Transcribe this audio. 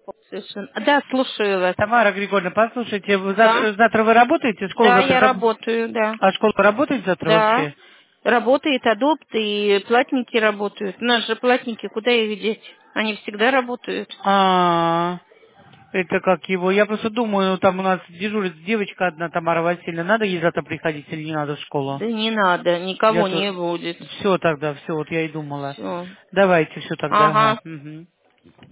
Совершенно. Да, слушаю вас. Тамара Григорьевна, послушайте, вы Да. завтра вы работаете? Школа Да, завтра я работаю, да. А школа работает завтра Да. вообще? Работает адопт, и платники работают. У нас же платники, куда их деть? Они всегда работают. А, это как его? Я просто думаю, там у нас дежурит девочка одна, Тамара Васильевна. Надо ей завтра приходить или не надо в школу? Да не надо, Я никого то... не будет. Все тогда, все, вот я и думала. Все. Давайте все тогда, ага. Ага. Мгм.